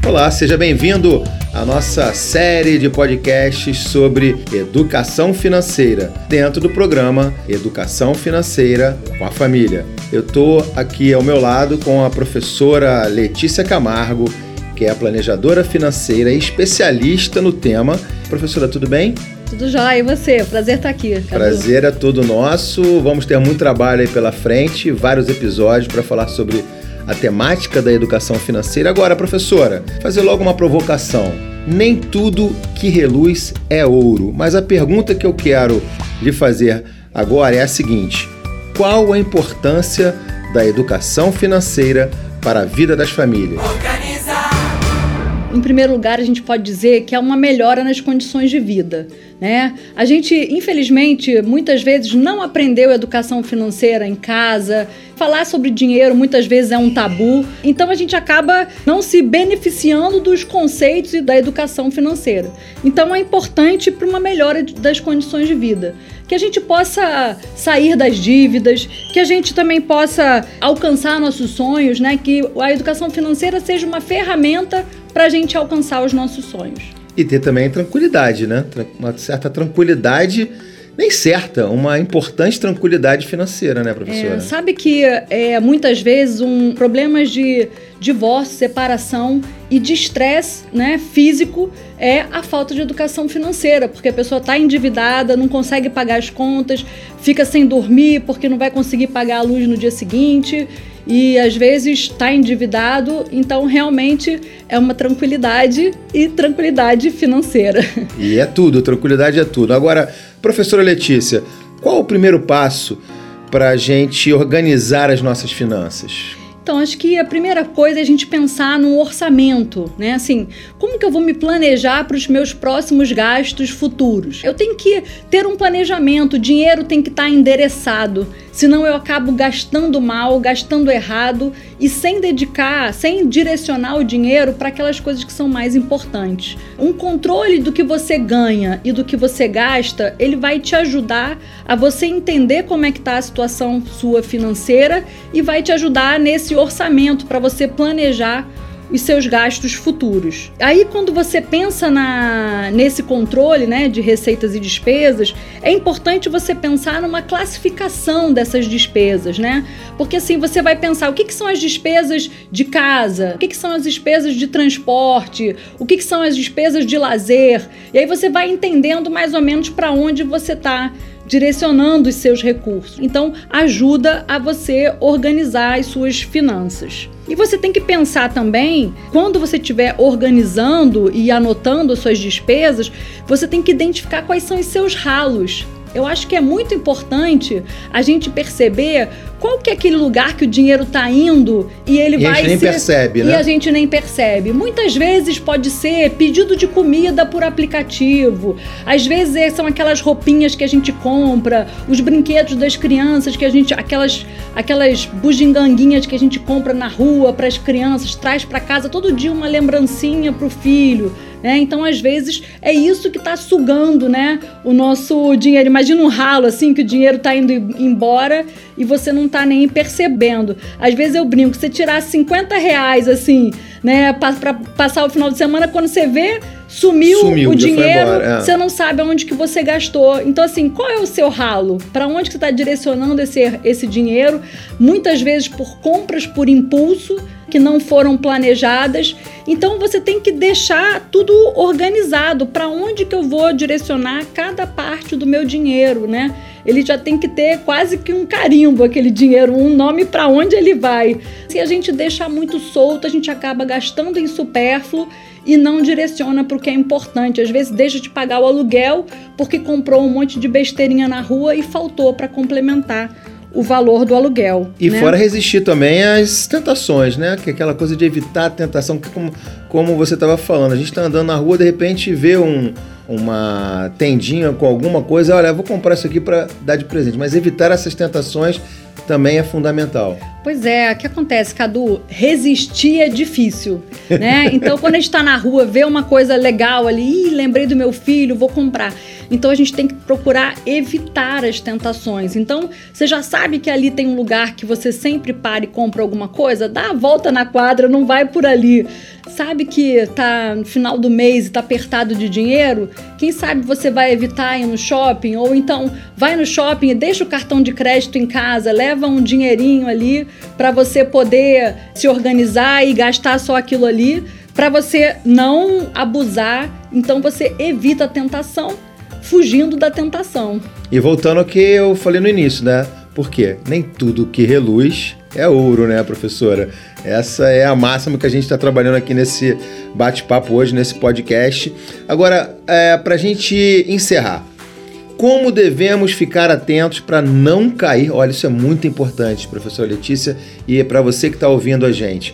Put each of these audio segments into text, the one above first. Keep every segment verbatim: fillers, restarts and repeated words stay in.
Olá, seja bem-vindo à nossa série de podcasts sobre educação financeira, dentro do programa Educação Financeira com a Família. Eu estou aqui ao meu lado com a professora Letícia Camargo, que é a planejadora financeira e especialista no tema. Professora, tudo bem? Tudo jóia, e você? Prazer estar aqui, Cadu. Prazer é todo nosso. Vamos ter muito trabalho aí pela frente, vários episódios para falar sobre a temática da educação financeira. Agora, professora, fazer logo uma provocação. Nem tudo que reluz é ouro, mas a pergunta que eu quero lhe fazer agora é a seguinte: qual a importância da educação financeira para a vida das famílias? Em primeiro lugar, a gente pode dizer que é uma melhora nas condições de vida, né? A gente, infelizmente, muitas vezes não aprendeu educação financeira em casa. Falar sobre dinheiro muitas vezes é um tabu. Então, a gente acaba não se beneficiando dos conceitos e da educação financeira. Então, é importante para uma melhora das condições de vida. Que a gente possa sair das dívidas, que a gente também possa alcançar nossos sonhos, né? Que a educação financeira seja uma ferramenta para a gente alcançar os nossos sonhos. E ter também tranquilidade, né? Uma certa tranquilidade, nem certa, uma importante tranquilidade financeira, né, professora? É, sabe que é, muitas vezes um problemas de divórcio, separação e de estresse, né, físico é a falta de educação financeira, porque a pessoa está endividada, não consegue pagar as contas, fica sem dormir porque não vai conseguir pagar a luz no dia seguinte e às vezes está endividado. Então realmente é uma tranquilidade e tranquilidade financeira. E é tudo, tranquilidade é tudo. Agora, professora Letícia, qual o primeiro passo para a gente organizar as nossas finanças? Então, acho que a primeira coisa é a gente pensar no orçamento, né? Assim, como que eu vou me planejar para os meus próximos gastos futuros? Eu tenho que ter um planejamento, o dinheiro tem que estar endereçado, senão eu acabo gastando mal, gastando errado e sem dedicar, sem direcionar o dinheiro para aquelas coisas que são mais importantes. Um controle do que você ganha e do que você gasta, ele vai te ajudar a você entender como é que está a situação sua financeira e vai te ajudar nesse orçamento para você planejar os seus gastos futuros. Aí, quando você pensa na, nesse controle, né, de receitas e despesas, é importante você pensar numa classificação dessas despesas, né? Porque assim, você vai pensar o que, que são as despesas de casa, o que, que são as despesas de transporte, o que, que são as despesas de lazer, e aí você vai entendendo mais ou menos para onde você está direcionando os seus recursos. Então, ajuda a você organizar as suas finanças. E você tem que pensar também, quando você estiver organizando e anotando as suas despesas, você tem que identificar quais são os seus ralos. Eu acho que é muito importante a gente perceber qual que é aquele lugar que o dinheiro está indo e ele e vai a gente nem ser... percebe, né? E a gente nem percebe. Muitas vezes pode ser pedido de comida por aplicativo. Às vezes são aquelas roupinhas que a gente compra, os brinquedos das crianças que a gente... Aquelas, aquelas bugiganguinhas que a gente compra na rua para as crianças, traz para casa todo dia uma lembrancinha para o filho. É, então, às vezes, é isso que está sugando, né, o nosso dinheiro. Imagina um ralo, assim, que o dinheiro está indo embora e você não está nem percebendo. Às vezes eu brinco, você tirar cinquenta reais, assim, né, para passar o final de semana, quando você vê, sumiu, sumiu o dinheiro, é. Você não sabe aonde que você gastou. Então, assim, qual é o seu ralo? Para onde que você está direcionando esse, esse dinheiro? Muitas vezes por compras por impulso, que não foram planejadas. Então você tem que deixar tudo organizado, para onde que eu vou direcionar cada parte do meu dinheiro, né? Ele já tem que ter quase que um carimbo, aquele dinheiro, um nome para onde ele vai. Se a gente deixar muito solto, a gente acaba gastando em supérfluo e não direciona para o que é importante. Às vezes deixa de pagar o aluguel porque comprou um monte de besteirinha na rua e faltou para complementar o valor do aluguel. E né? Fora resistir também às tentações, né? Que é aquela coisa de evitar a tentação, que como, como você estava falando, a gente está andando na rua, de repente vê um, uma tendinha com alguma coisa, olha, eu vou comprar isso aqui para dar de presente, mas evitar essas tentações também é fundamental. Pois é, o que acontece, Cadu? Resistir é difícil, né? Então, quando a gente tá na rua, vê uma coisa legal ali, ih, lembrei do meu filho, vou comprar. Então, a gente tem que procurar evitar as tentações. Então, você já sabe que ali tem um lugar que você sempre para e compra alguma coisa? Dá a volta na quadra, não vai por ali. Sabe que tá no final do mês e tá apertado de dinheiro? Quem sabe você vai evitar ir no shopping? Ou então, vai no shopping e deixa o cartão de crédito em casa, leva um dinheirinho ali para você poder se organizar e gastar só aquilo ali, para você não abusar. Então, você evita a tentação, fugindo da tentação. E voltando ao que eu falei no início, né? Por quê? Nem tudo que reluz é ouro, né, professora? Essa é a máxima que a gente está trabalhando aqui nesse bate-papo hoje, nesse podcast. Agora, é, para a gente encerrar, como devemos ficar atentos para não cair? Olha, isso é muito importante, professora Letícia, e é para você que está ouvindo a gente.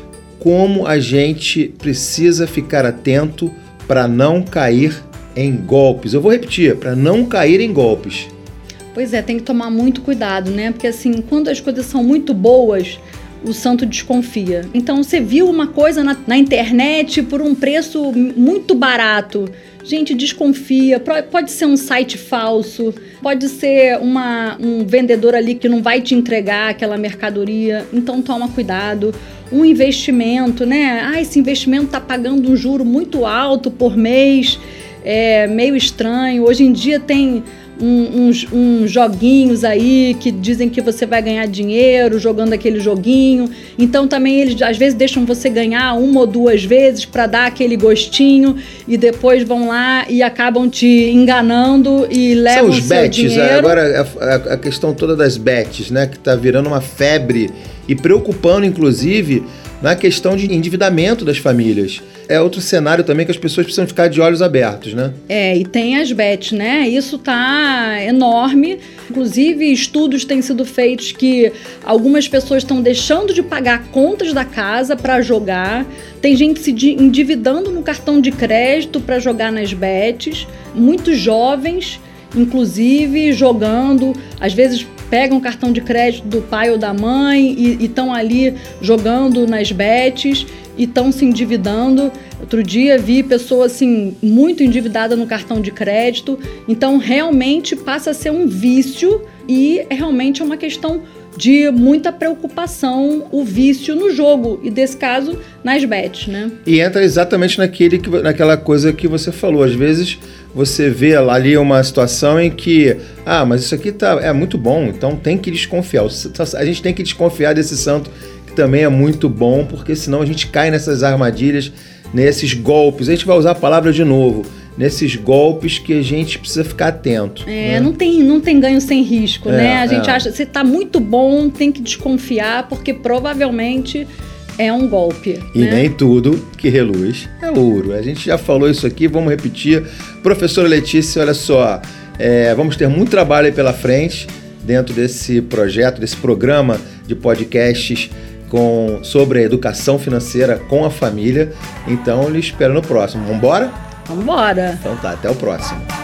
Como a gente precisa ficar atento para não cair em golpes? Eu vou repetir, para não cair em golpes. Pois é, tem que tomar muito cuidado, né? Porque assim, quando as coisas são muito boas, o santo desconfia. Então, você viu uma coisa na, na internet por um preço muito barato. Gente, desconfia. Pode ser um site falso, pode ser uma, um vendedor ali que não vai te entregar aquela mercadoria. Então, toma cuidado. Um investimento, né? Ah, esse investimento está pagando um juro muito alto por mês. É meio estranho. Hoje em dia tem Um, uns, uns joguinhos aí que dizem que você vai ganhar dinheiro jogando aquele joguinho. Então também eles às vezes deixam você ganhar uma ou duas vezes para dar aquele gostinho e depois vão lá e acabam te enganando e levam São os seu bets, dinheiro. Agora a, a questão toda das bets, né, que tá virando uma febre e preocupando inclusive na questão de endividamento das famílias. É outro cenário também que as pessoas precisam ficar de olhos abertos, né? É, e tem as bets, né? Isso tá enorme. Inclusive, estudos têm sido feitos que algumas pessoas estão deixando de pagar contas da casa para jogar. Tem gente se endividando no cartão de crédito para jogar nas bets. Muitos jovens, inclusive, jogando. Às vezes pegam o cartão de crédito do pai ou da mãe e estão ali jogando nas bets e estão se endividando. Outro dia vi pessoa assim, muito endividada no cartão de crédito. Então, realmente passa a ser um vício e realmente é uma questão de muita preocupação o vício no jogo e, desse caso, nas bets, né? E entra exatamente naquele que, naquela coisa que você falou. Às vezes você vê ali uma situação em que, ah, mas isso aqui tá, é muito bom, então tem que desconfiar. A gente tem que desconfiar desse santo, que também é muito bom, porque senão a gente cai nessas armadilhas, nesses golpes. A gente vai usar a palavra de novo. Nesses golpes que a gente precisa ficar atento. É, né? não tem, não tem ganho sem risco, é, né? A gente é. acha, se tá muito bom, tem que desconfiar, porque provavelmente é um golpe. E né? nem tudo que reluz é ouro. A gente já falou isso aqui, vamos repetir. Professora Letícia, olha só, é, vamos ter muito trabalho aí pela frente dentro desse projeto, desse programa de podcasts com, sobre a educação financeira com a família. Então, eu lhe espero no próximo. Vamos embora? Vambora! Então tá, até o próximo.